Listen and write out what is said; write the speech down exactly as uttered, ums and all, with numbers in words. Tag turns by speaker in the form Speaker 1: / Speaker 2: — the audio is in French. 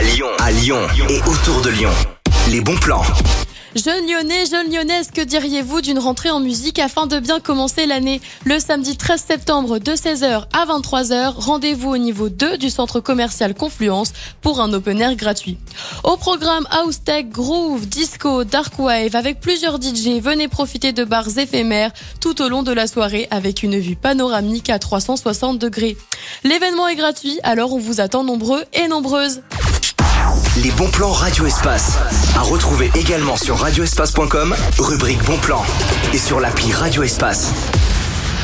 Speaker 1: à Lyon, à Lyon et autour de Lyon. Les bons plans.
Speaker 2: Jeunes Lyonnais, jeunes Lyonnaises, que diriez-vous d'une rentrée en musique afin de bien commencer l'année? Le samedi treize septembre de seize heures à vingt-trois heures, rendez-vous au niveau deux du centre commercial Confluence pour un open air gratuit. Au programme House Tech, Groove, Disco, Dark Wave avec plusieurs D J, venez profiter de bars éphémères tout au long de la soirée avec une vue panoramique à trois cent soixante degrés. L'événement est gratuit, alors on vous attend nombreux et nombreuses.
Speaker 1: Les bons plans Radio Espace. À retrouver également sur radio espace point com, rubrique bons plans et sur l'appli Radio Espace.